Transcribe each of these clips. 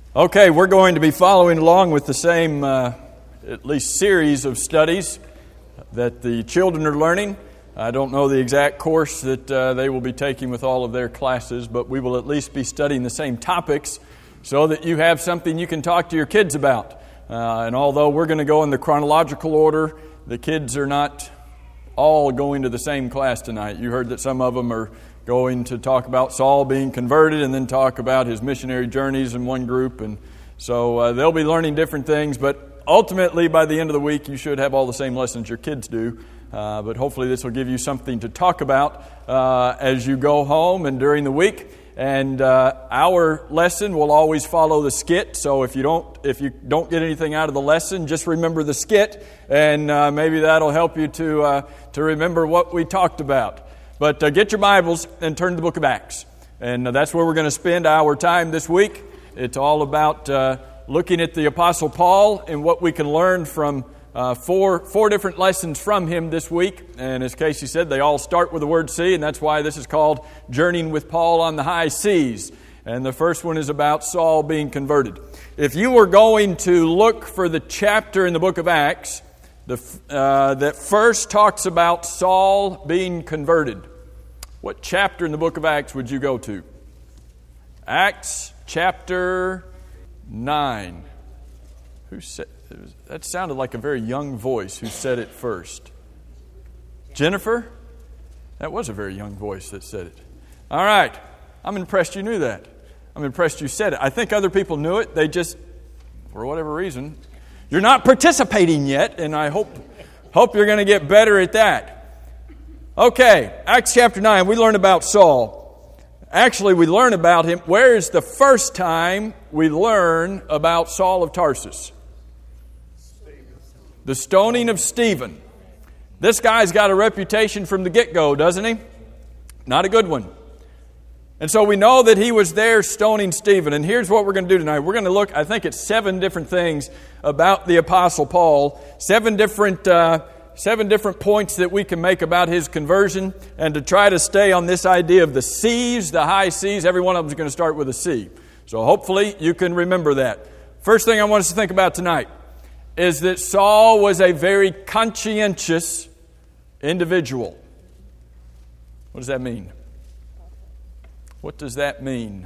Okay, we're going to be following along with the same, at least series of studies that the children are learning. I don't know the exact course that they will be taking with all of their classes, but we will at least be studying the same topics so that you have something you can talk to your kids about. And although we're going to go in the chronological order, the kids are not all going to the same class tonight. You heard that some of them are going to talk about Saul being converted and then talk about his missionary journeys in one group. And so they'll be learning different things, but ultimately by the end of the week you should have all the same lessons your kids do. But hopefully this will give you something to talk about as you go home and during the week. And our lesson will always follow the skit. So if you don't get anything out of the lesson, just remember the skit, and maybe that'll help you to remember what we talked about. But get your Bibles and turn to the book of Acts. And that's where we're going to spend our time this week. It's all about looking at the Apostle Paul and what we can learn from four different lessons from him this week. And as Casey said, they all start with the word sea, and that's why this is called Journeying with Paul on the High Seas. And the first one is about Saul being converted. If you were going to look for the chapter in the book of Acts that first talks about Saul being converted, what chapter in the book of Acts would you go to? Acts chapter 9. Who said that? Sounded like a very young voice who said it first. Jennifer? That was a very young voice that said it. All right. I'm impressed you knew that. I'm impressed you said it. I think other people knew it. They just, for whatever reason, you're not participating yet, and I hope you're going to get better at that. Okay, Acts chapter 9, we learn about Saul. Actually, we learn about him. Where is the first time we learn about Saul of Tarsus? The stoning of Stephen. This guy's got a reputation from the get-go, doesn't he? Not a good one. And so we know that he was there stoning Stephen. And here's what we're going to do tonight. We're going to look, I think it's 7 different things about the Apostle Paul. 7 different points that we can make about his conversion. And to try to stay on this idea of the seas, the high seas, every one of them is going to start with a C. So hopefully you can remember that. First thing I want us to think about tonight is that Saul was a very conscientious individual. What does that mean? What does that mean?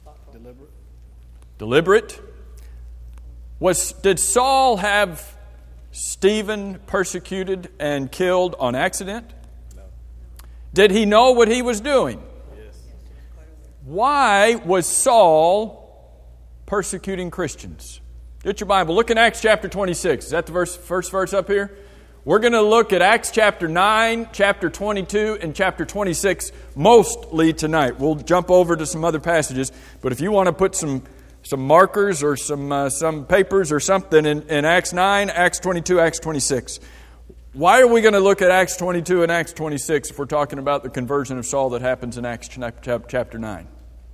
Deliberate? Did Saul have Stephen persecuted and killed on accident? No. Did he know what he was doing? Yes. Why was Saul persecuting Christians? Get your Bible. Look in Acts chapter 26. Is that the first verse up here? We're going to look at Acts chapter 9, chapter 22, and chapter 26 mostly tonight. We'll jump over to some other passages, but if you want to put some markers or some papers or something in Acts 9, Acts 22, Acts 26. Why are we going to look at Acts 22 and Acts 26 if we're talking about the conversion of Saul that happens in Acts chapter 9?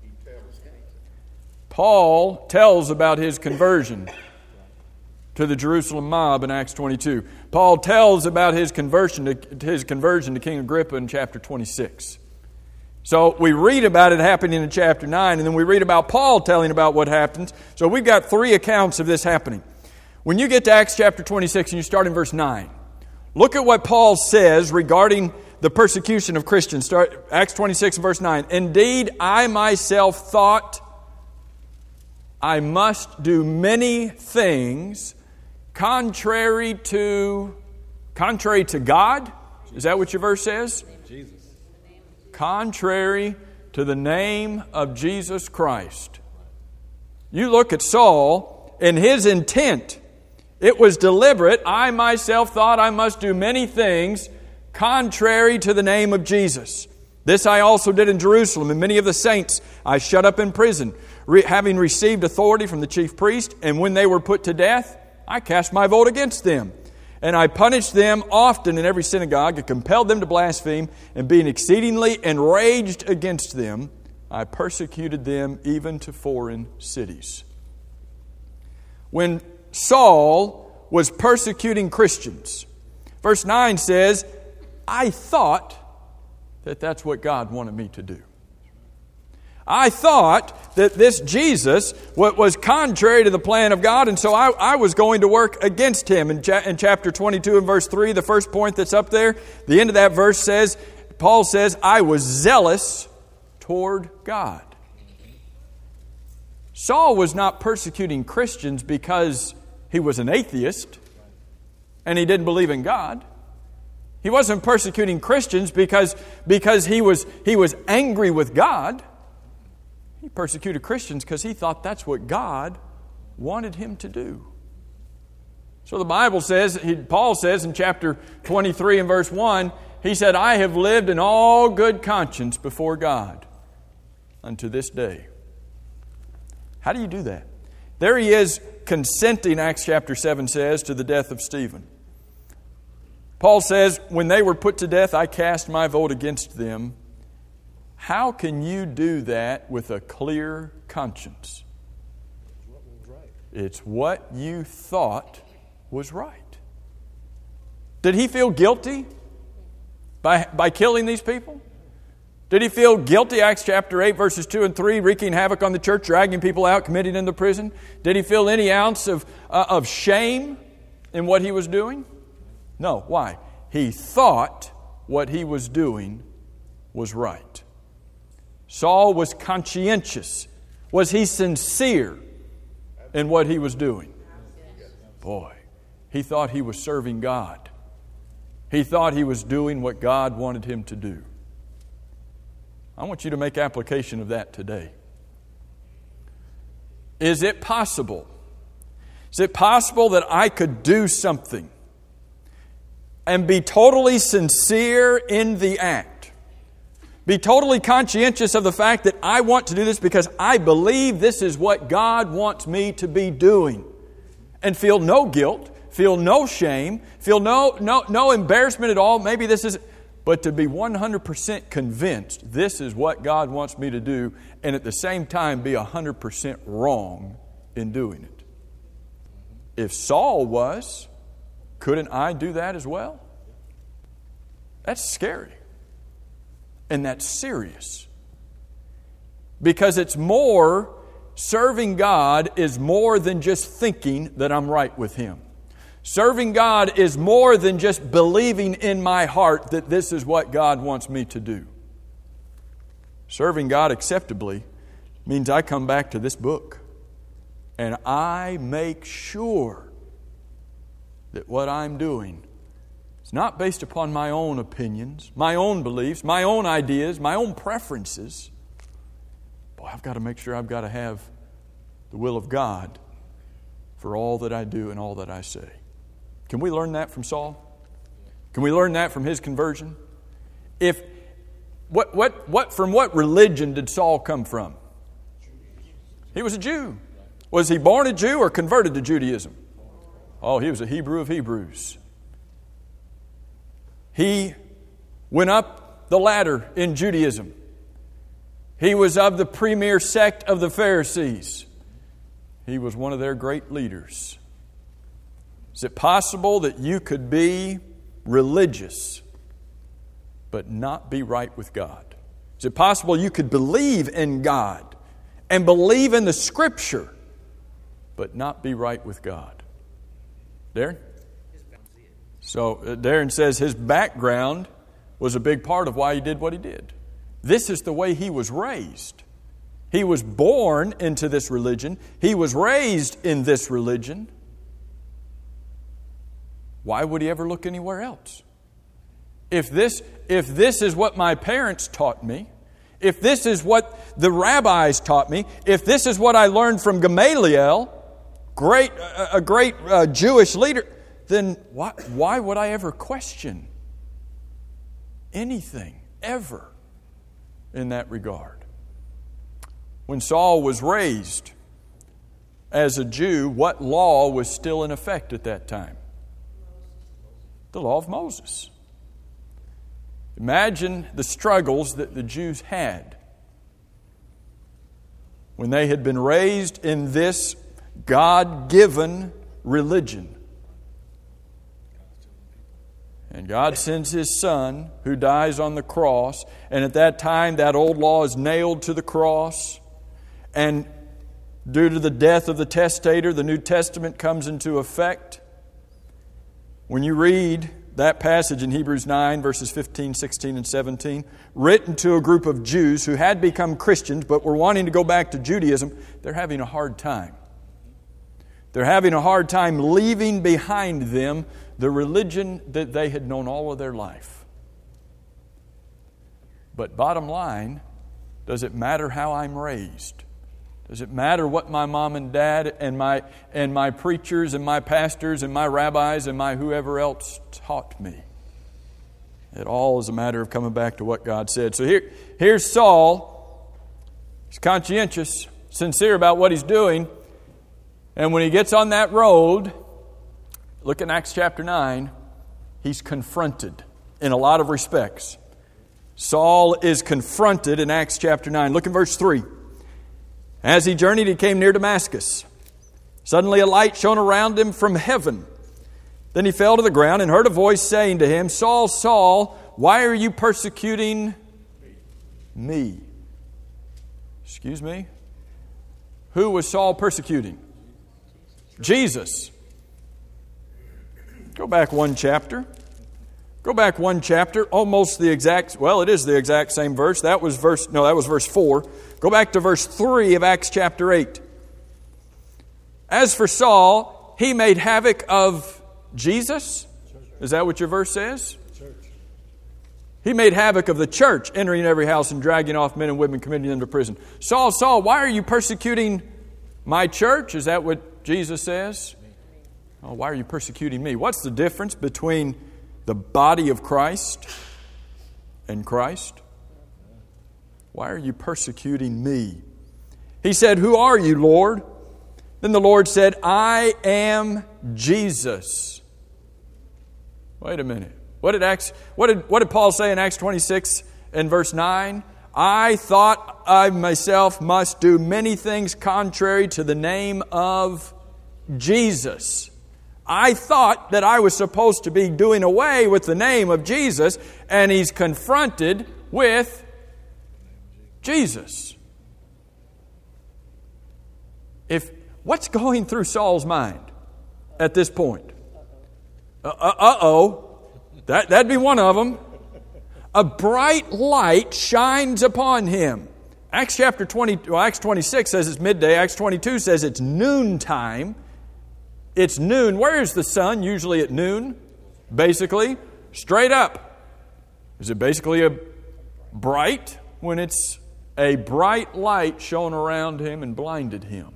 Paul tells about his conversion to the Jerusalem mob in Acts 22. Paul tells about his conversion to King Agrippa in chapter 26. So we read about it happening in chapter 9, and then we read about Paul telling about what happens. So we've got 3 accounts of this happening. When you get to Acts chapter 26 and you start in verse 9, look at what Paul says regarding the persecution of Christians. Start Acts 26 verse 9. Indeed, I myself thought I must do many things contrary to God. Is that what your verse says? Jesus. Contrary to the name of Jesus Christ. You look at Saul and his intent. It was deliberate. I myself thought I must do many things contrary to the name of Jesus. This I also did in Jerusalem, and many of the saints I shut up in prison, having received authority from the chief priest, and when they were put to death, I cast my vote against them. And I punished them often in every synagogue, and compelled them to blaspheme, and being exceedingly enraged against them, I persecuted them even to foreign cities. When Saul was persecuting Christians, verse 9 says, I thought that that's what God wanted me to do. I thought that this Jesus was contrary to the plan of God, and so I was going to work against him. In chapter 22 and verse 3, the first point that's up there, the end of that verse says, Paul says, I was zealous toward God. Saul was not persecuting Christians because he was an atheist and he didn't believe in God. He wasn't persecuting Christians because he was angry with God. He persecuted Christians because he thought that's what God wanted him to do. So the Bible says, Paul says in chapter 23 and verse 1, he said, I have lived in all good conscience before God unto this day. How do you do that? There he is consenting, Acts chapter 7 says, to the death of Stephen. Paul says, when they were put to death, I cast my vote against them. How can you do that with a clear conscience? It's what you thought was right. Did he feel guilty by killing these people? Did he feel guilty, Acts chapter 8, verses 2 and 3, wreaking havoc on the church, dragging people out, committing them to prison? Did he feel any ounce of shame in what he was doing? No. Why? He thought what he was doing was right. Saul was conscientious. Was he sincere in what he was doing? Boy, he thought he was serving God. He thought he was doing what God wanted him to do. I want you to make application of that today. Is it possible? Is it possible that I could do something and be totally sincere in the act? Be totally conscientious of the fact that I want to do this because I believe this is what God wants me to be doing. And feel no guilt, feel no shame, feel no embarrassment at all. Maybe this is... But to be 100% convinced this is what God wants me to do, and at the same time be 100% wrong in doing it. If Saul was, couldn't I do that as well? That's scary. And that's serious. Because it's more, serving God is more than just thinking that I'm right with Him. Serving God is more than just believing in my heart that this is what God wants me to do. Serving God acceptably means I come back to this book and I make sure that what I'm doing is not based upon my own opinions, my own beliefs, my own ideas, my own preferences. Boy, I've got to make sure I've got to have the will of God for all that I do and all that I say. Can we learn that from Saul? Can we learn that from his conversion? From what religion did Saul come from? He was a Jew. Was he born a Jew or converted to Judaism? Oh, he was a Hebrew of Hebrews. He went up the ladder in Judaism. He was of the premier sect of the Pharisees. He was one of their great leaders. Is it possible that you could be religious but not be right with God? Is it possible you could believe in God and believe in the Scripture but not be right with God? Darren? So Darren says his background was a big part of why he did what he did. This is the way he was raised. He was born into this religion. He was raised in this religion. Why would he ever look anywhere else? If this is what my parents taught me, if this is what the rabbis taught me, if this is what I learned from Gamaliel, a great Jewish leader, then why would I ever question anything, ever, in that regard? When Saul was raised as a Jew, what law was still in effect at that time? The law of Moses. Imagine the struggles that the Jews had when they had been raised in this God-given religion. And God sends His Son, who dies on the cross. And at that time, that old law is nailed to the cross. And due to the death of the testator, the New Testament comes into effect. When you read that passage in Hebrews 9, verses 15, 16, and 17, written to a group of Jews who had become Christians but were wanting to go back to Judaism, they're having a hard time. They're having a hard time leaving behind them the religion that they had known all of their life. But bottom line, does it matter how I'm raised? Does it matter what my mom and dad and my preachers and my pastors and my rabbis and my whoever else taught me? It all is a matter of coming back to what God said. So here's Saul. He's conscientious, sincere about what he's doing. And when he gets on that road, look in Acts chapter 9, he's confronted in a lot of respects. Saul is confronted in Acts chapter 9. Look in verse 3. As he journeyed, he came near Damascus. Suddenly a light shone around him from heaven. Then he fell to the ground and heard a voice saying to him, Saul, Saul, why are you persecuting me? Excuse me? Who was Saul persecuting? Jesus. Go back one chapter. Almost the exact, well, it is the exact same verse. That was verse 4. Go back to verse 3 of Acts chapter 8. As for Saul, he made havoc of Jesus. Is that what your verse says? He made havoc of the church, entering every house and dragging off men and women, committing them to prison. Saul, Saul, why are you persecuting my church? Is that what Jesus says? Oh, why are you persecuting me? What's the difference between the body of Christ and Christ? Why are you persecuting me? He said, who are you, Lord? Then the Lord said, I am Jesus. Wait a minute. What did Paul say in Acts 26 and verse 9? I thought I myself must do many things contrary to the name of Jesus. I thought that I was supposed to be doing away with the name of Jesus, and he's confronted with Jesus. What's going through Saul's mind at this point? That'd be one of them. A bright light shines upon him. Acts 26 says it's midday. Acts 22 says it's noontime. It's noon. Where is the sun usually at noon? Basically, straight up. Is it basically a bright when it's a bright light shone around him and blinded him?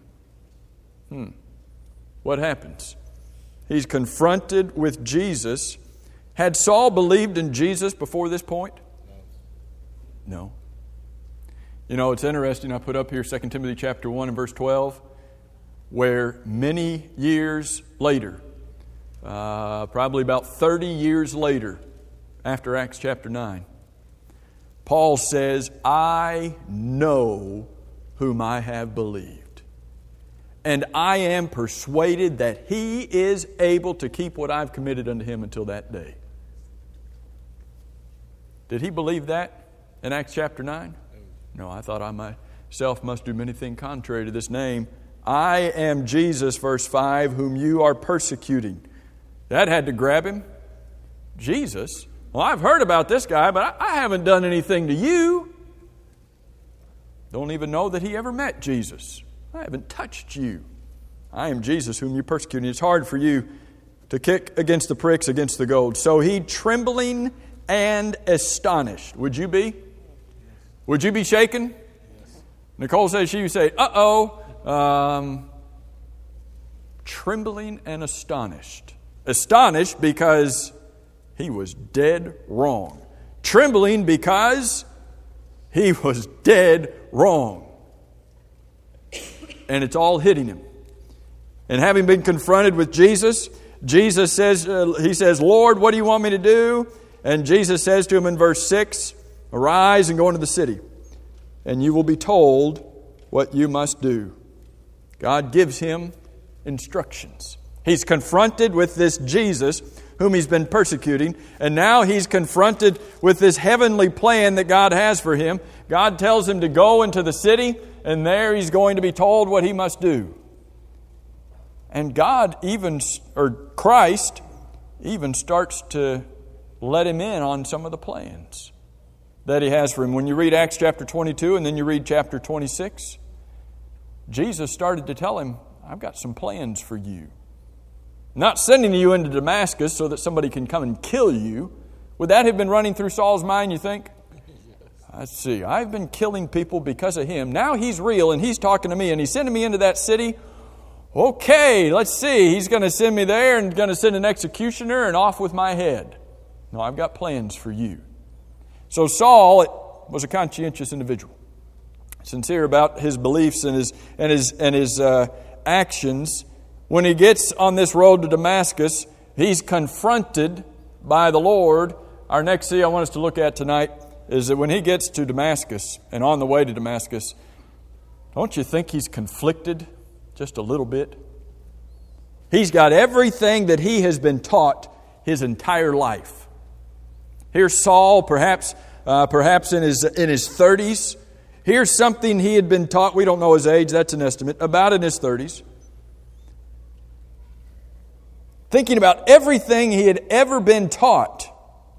What happens? He's confronted with Jesus. Had Saul believed in Jesus before this point? No. You know, it's interesting. I put up here 2 Timothy chapter 1 and verse 12. Where many years later, probably about 30 years later, after Acts chapter 9, Paul says, I know whom I have believed, and I am persuaded that he is able to keep what I've committed unto him until that day. Did he believe that in Acts chapter 9? No, I thought I myself must do many things contrary to this name. I am Jesus, verse 5, whom you are persecuting. That had to grab him. Jesus? Well, I've heard about this guy, but I haven't done anything to you. Don't even know that he ever met Jesus. I haven't touched you. I am Jesus, whom you're persecuting. It's hard for you to kick against the pricks, against the gold. So he, trembling and astonished. Would you be? Would you be shaken? Nicole says she would say, uh-oh. Trembling and astonished. Astonished because he was dead wrong. Trembling because he was dead wrong. And it's all hitting him. And having been confronted with Jesus, Jesus says, he says, Lord, what do you want me to do? And Jesus says to him in verse 6, arise and go into the city, and you will be told what you must do. God gives him instructions. He's confronted with this Jesus whom he's been persecuting. And now he's confronted with this heavenly plan that God has for him. God tells him to go into the city, and there he's going to be told what he must do. And Christ even starts to let him in on some of the plans that he has for him. When you read Acts chapter 22 and then you read chapter 26, Jesus started to tell him, I've got some plans for you. Not sending you into Damascus so that somebody can come and kill you. Would that have been running through Saul's mind, you think? Let's see. I've been killing people because of him. Now he's real and he's talking to me and he's sending me into that city. Okay, let's see. He's going to send me there and going to send an executioner and off with my head. No, I've got plans for you. So Saul was a conscientious individual, sincere about his beliefs and his actions. When he gets on this road to Damascus, he's confronted by the Lord. Our next I want us to look at tonight is that when he gets to Damascus and on the way to Damascus, don't you think he's conflicted just a little bit? He's got everything that he has been taught his entire life. Here's Saul, perhaps in his 30s. Here's something he had been taught. We don't know his age, that's an estimate. About in his 30s. Thinking about everything he had ever been taught.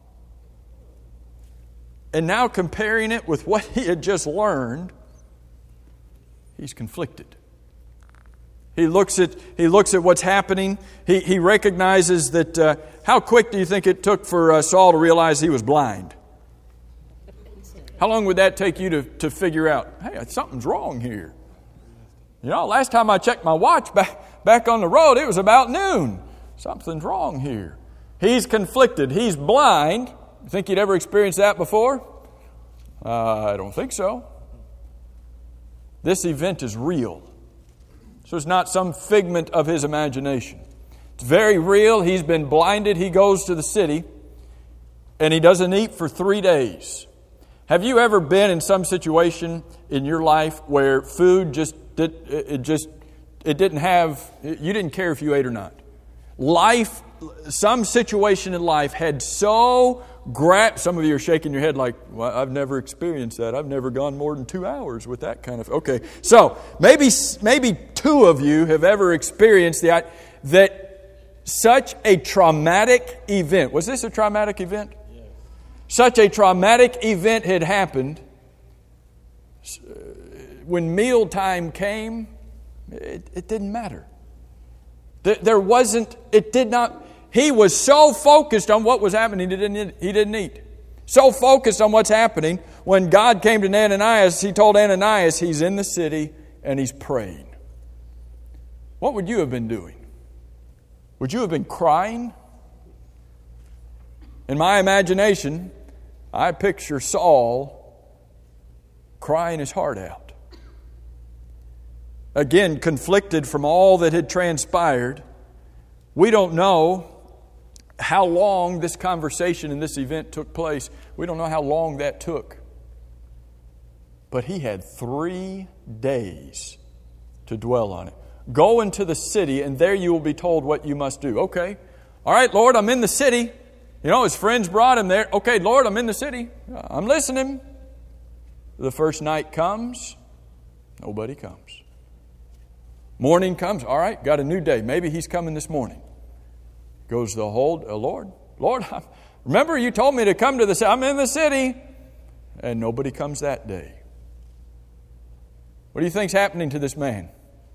And now comparing it with what he had just learned, he's conflicted. He looks at what's happening. He recognizes that. How quick do you think it took for Saul to realize he was blind? How long would that take you to figure out? Hey, something's wrong here. You know, last time I checked my watch back on the road, it was about noon. Something's wrong here. He's conflicted. He's blind. You think he'd ever experienced that before? I don't think so. This event is real. So it's not some figment of his imagination. It's very real. He's been blinded. He goes to the city and he doesn't eat for 3 days. Have you ever been in some situation in your life where food you didn't care if you ate or not? Some situation in life had so some of you are shaking your head like, well, I've never experienced that. I've never gone more than 2 hours with that kind of... Okay, so maybe 2 of you have ever experienced that such a traumatic event. Was this a traumatic event? Yes. Such a traumatic event had happened. When mealtime came, it didn't matter. He was so focused on what was happening, he didn't eat. So focused on what's happening, when God came to Ananias, he told Ananias he's in the city and he's praying. What would you have been doing? Would you have been crying? In my imagination, I picture Saul crying his heart out. Again, conflicted from all that had transpired. We don't know how long this conversation and this event took place. We don't know how long that took. But he had 3 days to dwell on it. Go into the city and there you will be told what you must do. Okay. All right, Lord, I'm in the city. You know, his friends brought him there. Okay, Lord, I'm in the city. I'm listening. The first night comes. Nobody comes. Morning comes. All right, got a new day. Maybe he's coming this morning. Goes the Lord, remember you told me to come to the city. I'm in the city. And nobody comes that day. What do you think's happening to this man?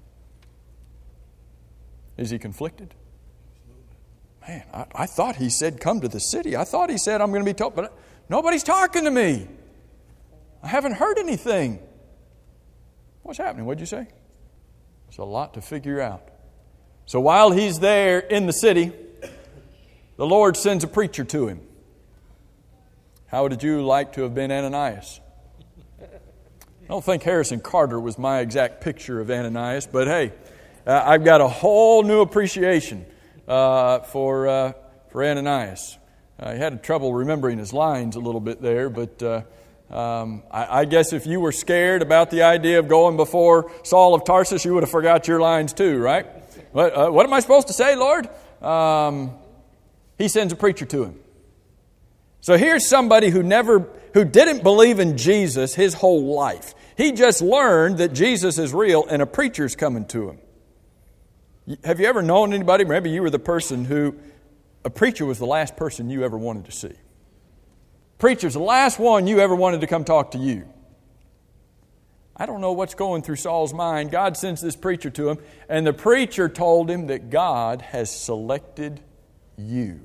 Is he conflicted? Man, I thought he said come to the city. I thought he said I'm going to be told, but nobody's talking to me. I haven't heard anything. What's happening? What'd you say? It's a lot to figure out. So while he's there in the city, the Lord sends a preacher to him. How would you like to have been Ananias? I don't think Harrison Carter was my exact picture of Ananias, but hey, I've got a whole new appreciation for Ananias. I had trouble remembering his lines a little bit there, but I guess if you were scared about the idea of going before Saul of Tarsus, you would have forgot your lines too, right? What am I supposed to say, Lord? He sends a preacher to him. So here's somebody who didn't believe in Jesus his whole life. He just learned that Jesus is real and a preacher's coming to him. Have you ever known anybody, maybe you were the person who, a preacher was the last person you ever wanted to see. Preacher's the last one you ever wanted to come talk to you. I don't know what's going through Saul's mind. God sends this preacher to him, and the preacher told him that God has selected you.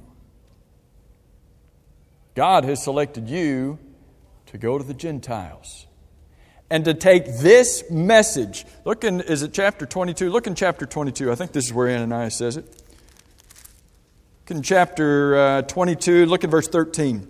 God has selected you to go to the Gentiles and to take this message. Look in, is it chapter 22? Look in chapter 22. I think this is where Ananias says it. Look in chapter 22. Look at verse 13.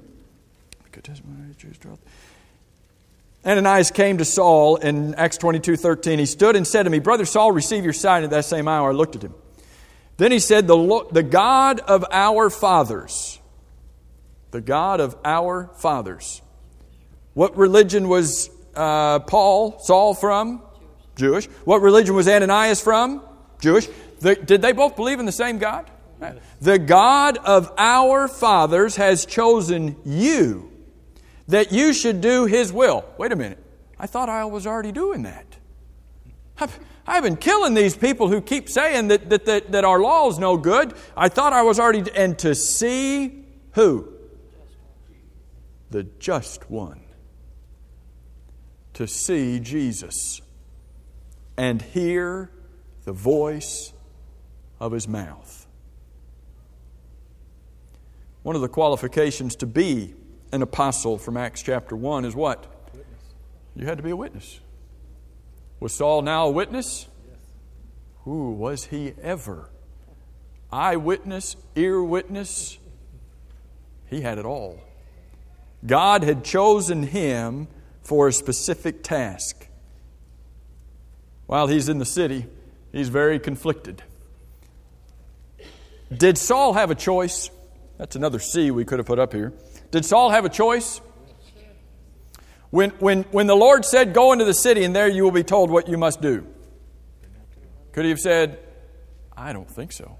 Ananias came to Saul in Acts 22:13. He stood and said to me, Brother Saul, receive your sight. At that same hour I looked at him. Then he said, the God of our fathers. The God of our fathers. What religion was Saul from? Jewish. What religion was Ananias from? Jewish. Did they both believe in the same God? The God of our fathers has chosen you, that you should do His will. Wait a minute. I thought I was already doing that. I've been killing these people who keep saying that our law is no good. I thought I was already... And to see who? The just one. To see Jesus and hear the voice of His mouth. One of the qualifications to be an apostle from Acts chapter 1 is what? Witness. You had to be a witness. Was Saul now a witness? Yes. Who was he ever? Eyewitness, ear witness. He had it all. God had chosen him for a specific task. While he's in the city, he's very conflicted. Did Saul have a choice? That's another C we could have put up here. Did Saul have a choice? When the Lord said, go into the city and there you will be told what you must do. Could he have said, I don't think so.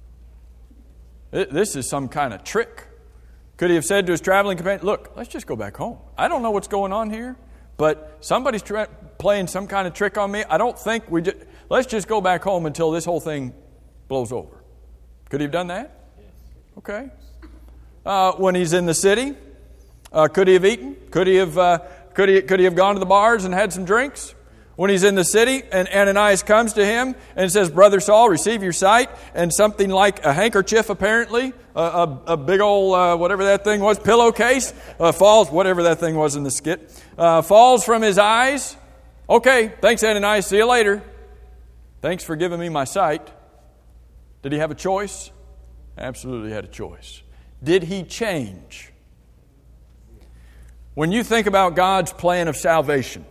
This is some kind of trick. Could he have said to his traveling companion, look, let's just go back home. I don't know what's going on here, but somebody's playing some kind of trick on me. I don't think let's just go back home until this whole thing blows over. Could he have done that? Okay. When he's in the city, could he have eaten? Could he have gone to the bars and had some drinks? When he's in the city and Ananias comes to him and says, Brother Saul, receive your sight, and something like a handkerchief, apparently, a big old, whatever that thing was, pillowcase, falls, whatever that thing was in the skit, falls from his eyes. Okay, thanks Ananias, see you later. Thanks for giving me my sight. Did he have a choice? Absolutely had a choice. Did he change? When you think about God's plan of salvation,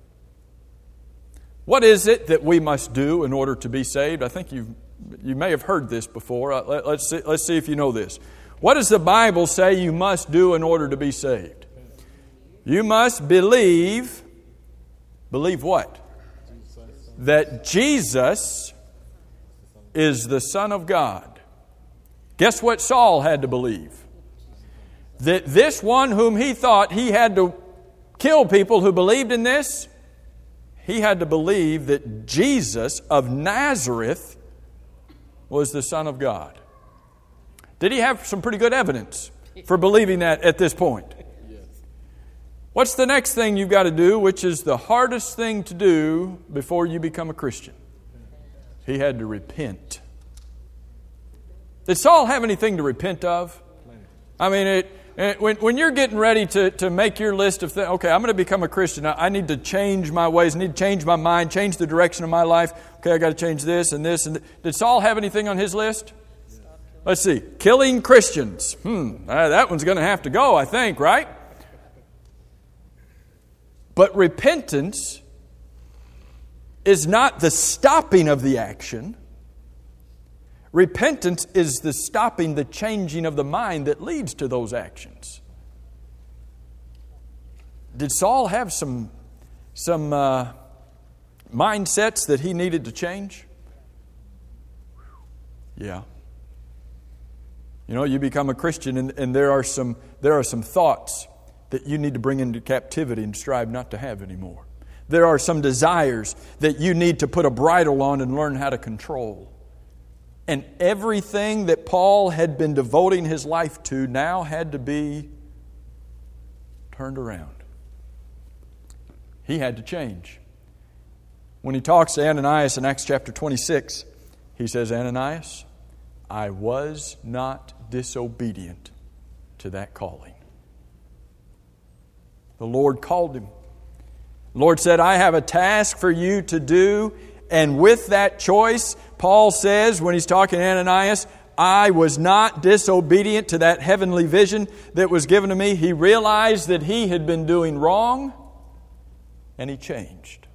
what is it that we must do in order to be saved? I think you may have heard this before. Let's see if you know this. What does the Bible say you must do in order to be saved? You must believe. Believe what? That Jesus is the Son of God. Guess what Saul had to believe? That this one whom he thought he had to kill people who believed in this, he had to believe that Jesus of Nazareth was the Son of God. Did he have some pretty good evidence for believing that at this point? Yes. What's the next thing you've got to do, which is the hardest thing to do before you become a Christian? He had to repent. Did Saul have anything to repent of? I mean, when you're getting ready to make your list of things, okay, I'm going to become a Christian. I need to change my ways. I need to change my mind, change the direction of my life. Okay, I got to change this and this. Did Saul have anything on his list? Let's see. Killing Christians. That one's going to have to go, I think, right? But repentance is not the stopping of the action. Repentance is the stopping, the changing of the mind that leads to those actions. Did Saul have some mindsets that he needed to change? Yeah. You know, you become a Christian and there are some thoughts that you need to bring into captivity and strive not to have anymore. There are some desires that you need to put a bridle on and learn how to control. And everything that Paul had been devoting his life to now had to be turned around. He had to change. When he talks to Ananias in Acts chapter 26, he says, Ananias, I was not disobedient to that calling. The Lord called him. The Lord said, I have a task for you to do. And with that choice, Paul says, when he's talking to Ananias, I was not disobedient to that heavenly vision that was given to me. He realized that he had been doing wrong, and he changed.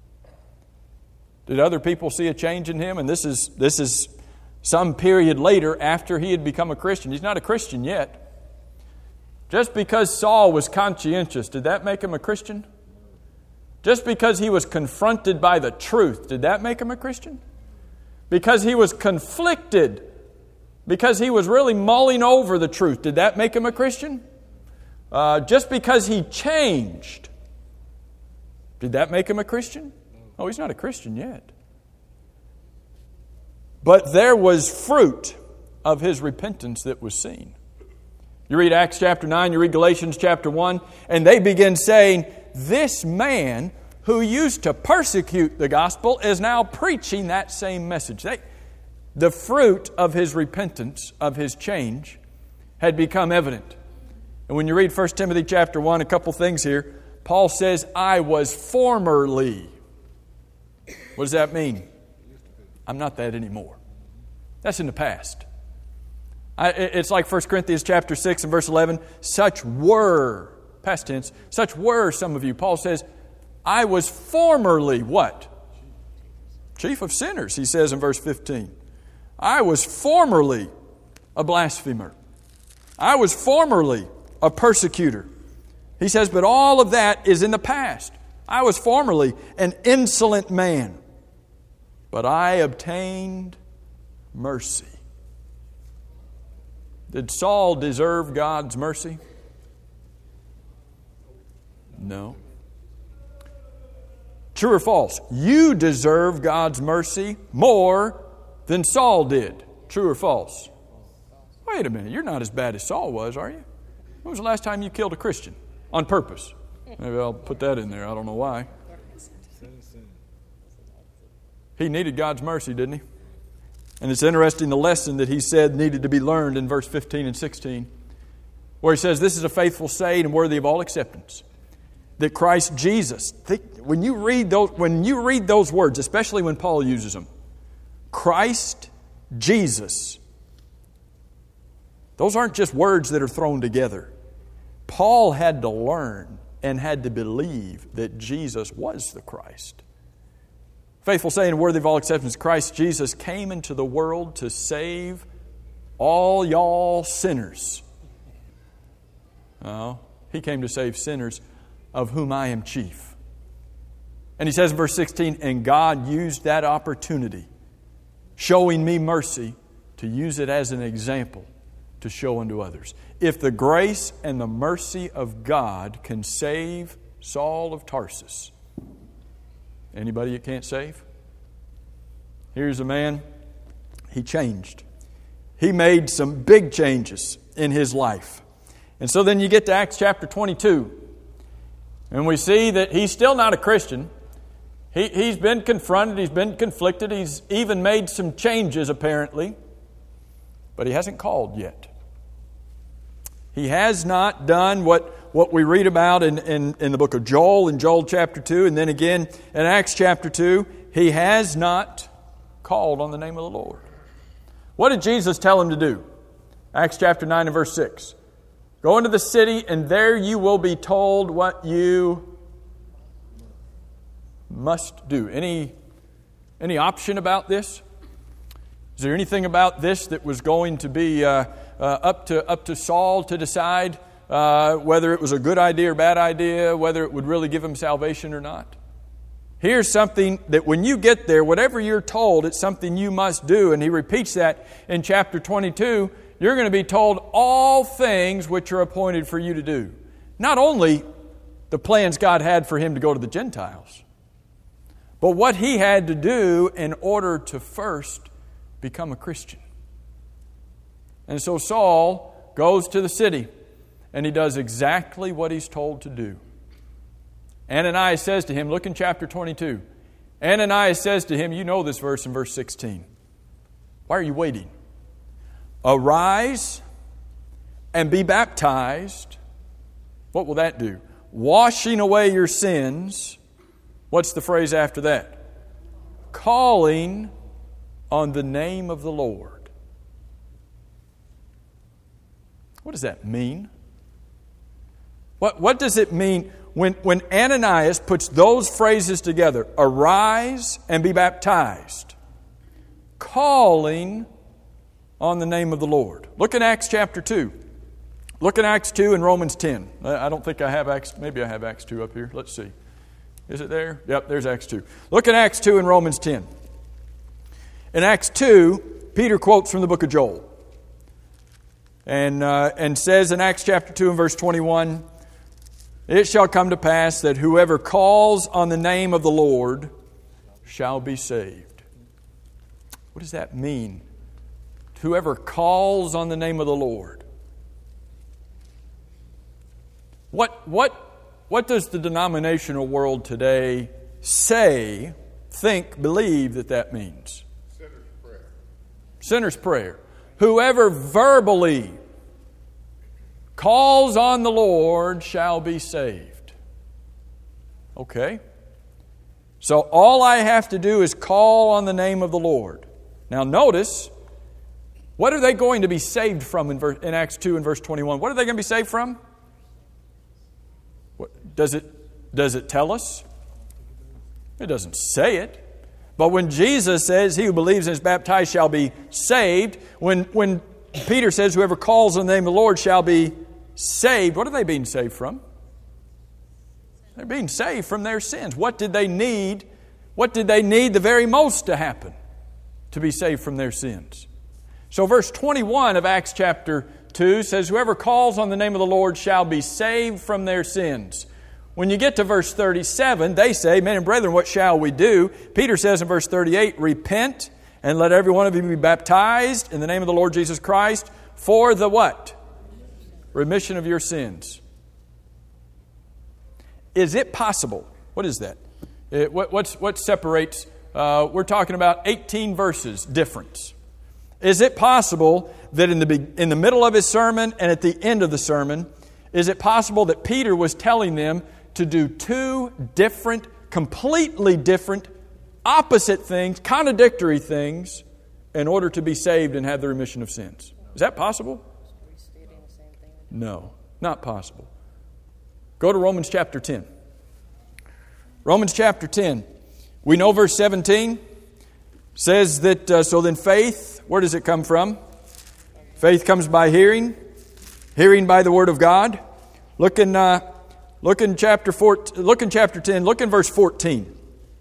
Did other people see a change in him? And this is some period later after he had become a Christian. He's not a Christian yet. Just because Saul was conscientious, did that make him a Christian? Just because he was confronted by the truth, did that make him a Christian? Because he was conflicted, because he was really mulling over the truth, did that make him a Christian? Just because he changed, did that make him a Christian? Oh, he's not a Christian yet. But there was fruit of his repentance that was seen. You read Acts chapter 9, you read Galatians chapter 1, and they begin saying, this man who used to persecute the gospel is now preaching that same message. The fruit of his repentance, of his change, had become evident. And when you read 1 Timothy chapter 1, a couple things here, Paul says, I was formerly. What does that mean? I'm not that anymore. That's in the past. It's like 1 Corinthians chapter 6 and verse 11. Such were, past tense, such were some of you. Paul says, I was formerly what? Chief of sinners, he says in verse 15. I was formerly a blasphemer. I was formerly a persecutor. He says, but all of that is in the past. I was formerly an insolent man, but I obtained mercy. Did Saul deserve God's mercy? No. True or false? You deserve God's mercy more than Saul did. True or false? Wait a minute, you're not as bad as Saul was, are you? When was the last time you killed a Christian? On purpose. Maybe I'll put that in there. I don't know why. He needed God's mercy, didn't he? And it's interesting the lesson that he said needed to be learned in verse 15 and 16, where he says, this is a faithful saying and worthy of all acceptance, that Christ Jesus, when you read those words, especially when Paul uses them, Christ Jesus, those aren't just words that are thrown together. Paul had to learn and had to believe that Jesus was the Christ. Faithful saying, worthy of all acceptance, Christ Jesus came into the world to save all y'all sinners. Oh, He came to save sinners, of whom I am chief. And he says in verse 16, and God used that opportunity, showing me mercy, to use it as an example to show unto others. If the grace and the mercy of God can save Saul of Tarsus, anybody you can't save? Here's a man, he changed. He made some big changes in his life. And so then you get to Acts chapter 22, and we see that he's still not a Christian. He's been confronted, he's been conflicted, he's even made some changes apparently, but he hasn't called yet. He has not done what we read about in the book of Joel, in Joel chapter 2, and then again in Acts chapter 2. He has not called on the name of the Lord. What did Jesus tell him to do? Acts chapter 9 and verse 6. Go into the city, and there you will be told what you must do. Any option about this? Is there anything about this that was going to be up to Saul to decide whether it was a good idea or bad idea, whether it would really give him salvation or not? Here's something that when you get there, whatever you're told, it's something you must do. And he repeats that in chapter 22. You're going to be told all things which are appointed for you to do. Not only the plans God had for him to go to the Gentiles, but what he had to do in order to first become a Christian. And so Saul goes to the city, and he does exactly what he's told to do. Ananias says to him, look in chapter 22. Ananias says to him, you know this verse in verse 16. Why are you waiting? Arise and be baptized. What will that do? Washing away your sins. What's the phrase after that? Calling on the name of the Lord. What does that mean? What does it mean when Ananias puts those phrases together? Arise and be baptized. Calling on the name of the Lord. Look in Acts chapter 2. Look in Acts 2 and Romans 10. I don't think I have Acts. Maybe I have Acts 2 up here. Let's see. Is it there? Yep, there's Acts 2. Look in Acts 2 and Romans 10. In Acts 2, Peter quotes from the book of Joel. And says in Acts chapter 2 and verse 21, it shall come to pass that whoever calls on the name of the Lord shall be saved. What does that mean? Whoever calls on the name of the Lord. What does the denominational world today say, think, believe that means? Sinner's prayer. Sinner's prayer. Whoever verbally calls on the Lord shall be saved. Okay. So all I have to do is call on the name of the Lord. Now notice, what are they going to be saved from in Acts 2 and verse 21? What are they going to be saved from? Does it tell us? It doesn't say it. But when Jesus says, he who believes and is baptized shall be saved, when Peter says, whoever calls on the name of the Lord shall be saved, what are they being saved from? They're being saved from their sins. What did they need? What did they need the very most to happen to be saved from their sins? So verse 21 of Acts chapter 2 says, whoever calls on the name of the Lord shall be saved from their sins. When you get to verse 37, they say, men and brethren, what shall we do? Peter says in verse 38, repent and let every one of you be baptized in the name of the Lord Jesus Christ for the what? Remission of your sins. Is it possible? What is that? What separates? We're talking about 18 verses difference. Is it possible that in the middle of his sermon and at the end of the sermon, is it possible that Peter was telling them to do two different, completely different, opposite things, contradictory things, in order to be saved and have the remission of sins? Is that possible? No, not possible. Go to Romans chapter 10. Romans chapter 10. We know verse 17 says that, so then faith, where does it come from? Faith comes by hearing, hearing by the word of God. Look in chapter 10, look in verse 14.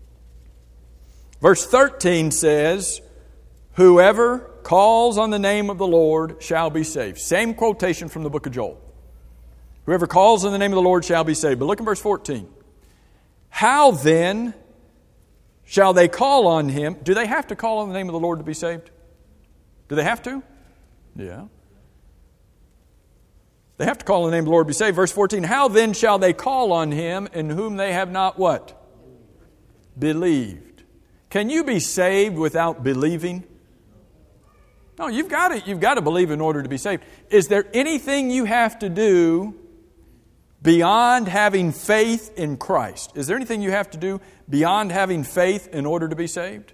Verse 13 says, whoever calls on the name of the Lord shall be saved. Same quotation from the book of Joel. Whoever calls on the name of the Lord shall be saved. But look in verse 14. How then shall they call on him? Do they have to call on the name of the Lord to be saved? Do they have to? Yeah. They have to call on the name of the Lord to be saved. Verse 14, how then shall they call on him in whom they have not what? Believed. Can you be saved without believing? No, you've got to believe in order to be saved. Is there anything you have to do beyond having faith in Christ? Is there anything you have to do beyond having faith in order to be saved?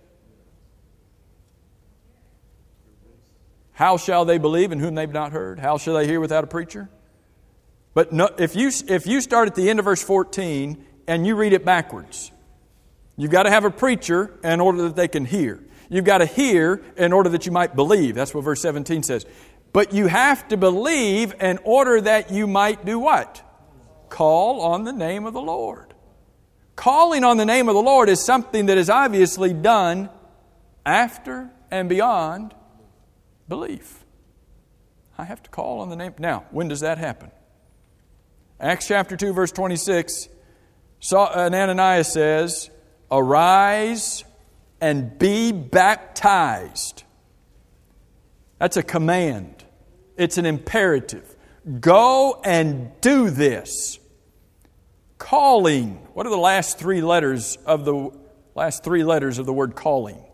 How shall they believe in whom they've not heard? How shall they hear without a preacher? But no, if you start at the end of verse 14 and you read it backwards, you've got to have a preacher in order that they can hear. You've got to hear in order that you might believe. That's what verse 17 says. But you have to believe in order that you might do what? Call on the name of the Lord. Calling on the name of the Lord is something that is obviously done after and beyond belief. I have to call on the name. Now, when does that happen? Acts chapter 2, verse 26, Ananias says, "Arise and be baptized." That's a command. It's an imperative. Go and do this. Calling. What are the last three letters of the word calling?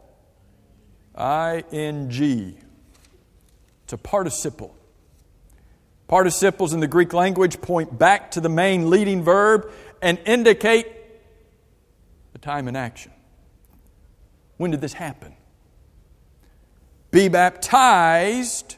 I-N-G. It's a participle. Participles in the Greek language point back to the main leading verb and indicate the time in action. When did this happen? Be baptized,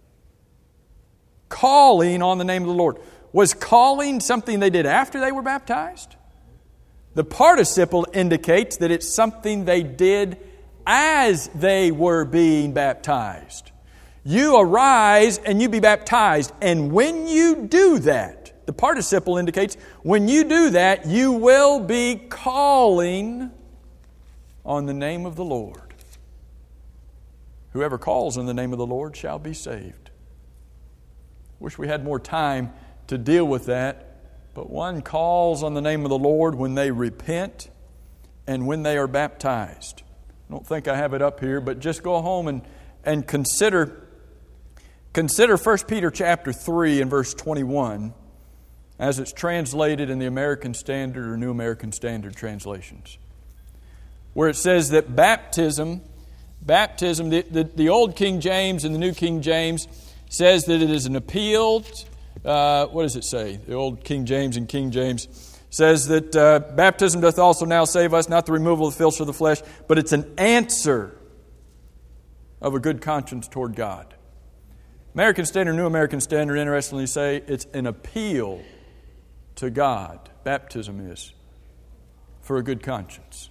calling on the name of the Lord. Was calling something they did after they were baptized? The participle indicates that it's something they did as they were being baptized. You arise and you be baptized. And when you do that, the participle indicates when you do that, you will be calling on the name of the Lord. Whoever calls on the name of the Lord shall be saved. Wish we had more time to deal with that, but one calls on the name of the Lord when they repent and when they are baptized. I don't think I have it up here, but just go home and consider 1 Peter chapter 3 and verse 21 as it's translated in the American Standard or New American Standard translations, where it says that baptism, the Old King James and the New King James says that it is an appeal. What does it say? The Old King James and King James says that baptism doth also now save us, not the removal of the filth of the flesh, but it's an answer of a good conscience toward God. American Standard, New American Standard, interestingly say it's an appeal to God. Baptism is for a good conscience.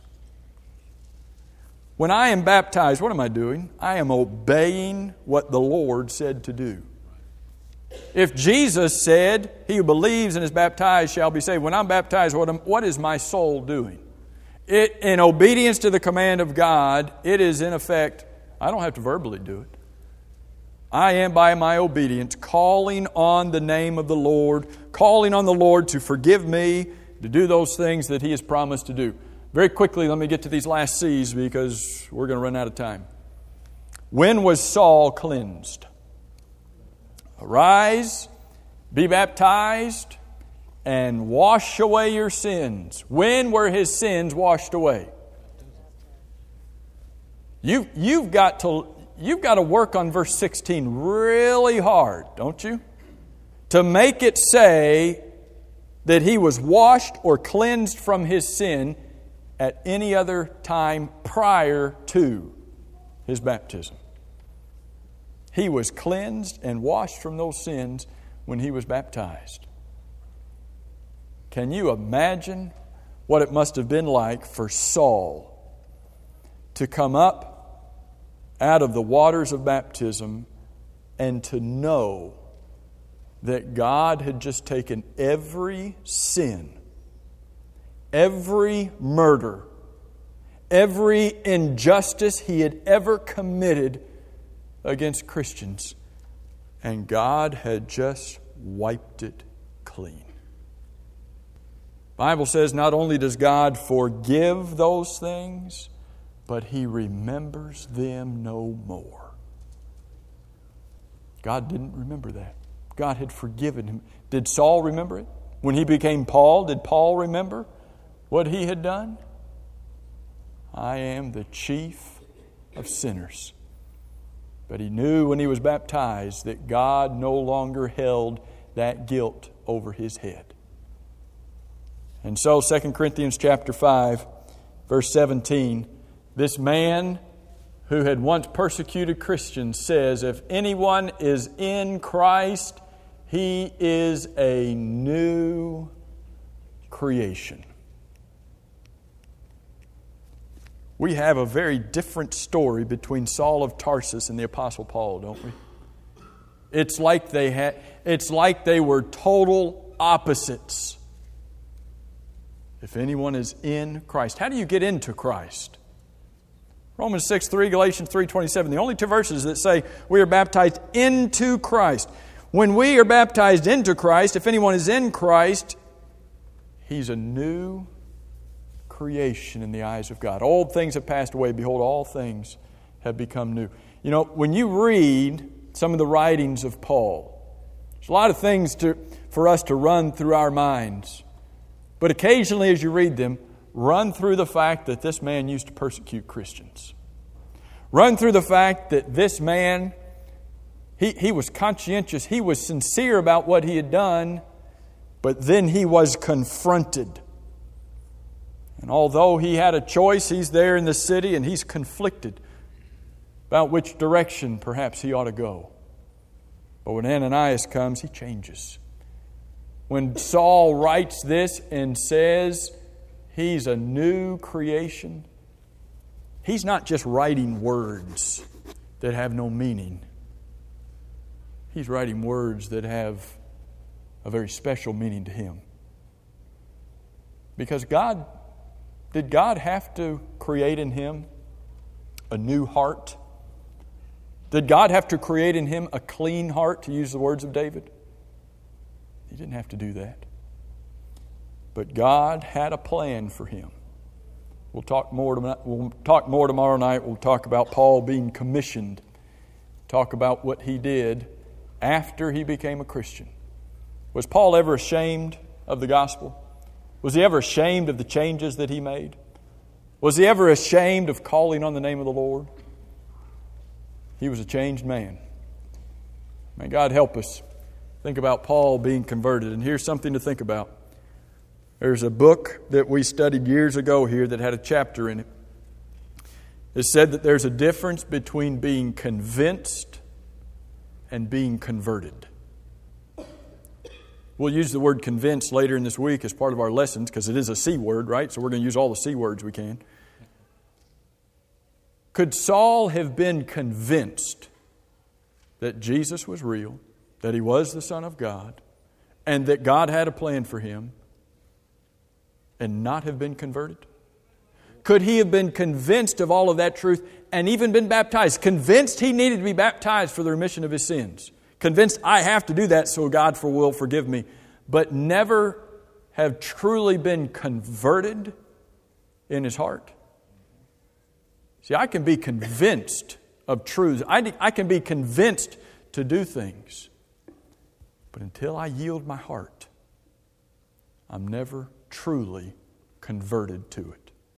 When I am baptized, what am I doing? I am obeying what the Lord said to do. If Jesus said, "He who believes and is baptized shall be saved," when I'm baptized, what is my soul doing? In obedience to the command of God, it is in effect, I don't have to verbally do it. I am by my obedience calling on the name of the Lord, calling on the Lord to forgive me, to do those things that He has promised to do. Very quickly, let me get to these last C's because we're going to run out of time. When was Saul cleansed? Arise, be baptized, and wash away your sins. When were his sins washed away? You've got to work on verse 16 really hard, don't you? To make it say that he was washed or cleansed from his sin at any other time prior to his baptism. He was cleansed and washed from those sins when he was baptized. Can you imagine what it must have been like for Saul to come up out of the waters of baptism and to know that God had just taken every sin, every murder, every injustice he had ever committed against Christians, and God had just wiped it clean. The Bible says not only does God forgive those things, but He remembers them no more. God didn't remember that. God had forgiven him. Did Saul remember it? When he became Paul, did Paul remember what he had done? I am the chief of sinners. But he knew when he was baptized that God no longer held that guilt over his head. And so 2 Corinthians chapter 5, verse 17, this man who had once persecuted Christians says, if anyone is in Christ, he is a new creation. We have a very different story between Saul of Tarsus and the Apostle Paul, don't we? It's like they were total opposites. if anyone is in Christ. How do you get into Christ? Romans 6:3, Galatians 3:27, the only two verses that say we are baptized into Christ. When we are baptized into Christ, if anyone is in Christ, he's a new creation in the eyes of God. Old things have passed away. Behold, all things have become new. You know, when you read some of the writings of Paul, there's a lot of things for us to run through our minds. But occasionally as you read them, run through the fact that this man used to persecute Christians. Run through the fact that this man, he was conscientious, he was sincere about what he had done, but then he was confronted. And although he had a choice, he's there in the city and he's conflicted about which direction perhaps he ought to go. But when Ananias comes, he changes. When Saul writes this and says he's a new creation, he's not just writing words that have no meaning. He's writing words that have a very special meaning to him. Because did God have to create in him a new heart? Did God have to create in him a clean heart, to use the words of David? He didn't have to do that. But God had a plan for him. We'll talk more tomorrow night. We'll talk about Paul being commissioned. Talk about what he did after he became a Christian. Was Paul ever ashamed of the gospel? Was he ever ashamed of the changes that he made? Was he ever ashamed of calling on the name of the Lord? He was a changed man. May God help us think about Paul being converted. And here's something to think about. There's a book that we studied years ago here that had a chapter in it. It said that there's a difference between being convinced and being converted. We'll use the word convinced later in this week as part of our lessons because it is a C word, right? So we're going to use all the C words we can. Could Saul have been convinced that Jesus was real, that he was the Son of God, and that God had a plan for him, and not have been converted? Could he have been convinced of all of that truth and even been baptized? Convinced he needed to be baptized for the remission of his sins. Convinced I have to do that so God will forgive me. But never have truly been converted in his heart. See, I can be convinced of truths. I can be convinced to do things. But until I yield my heart, I'm never truly converted to it.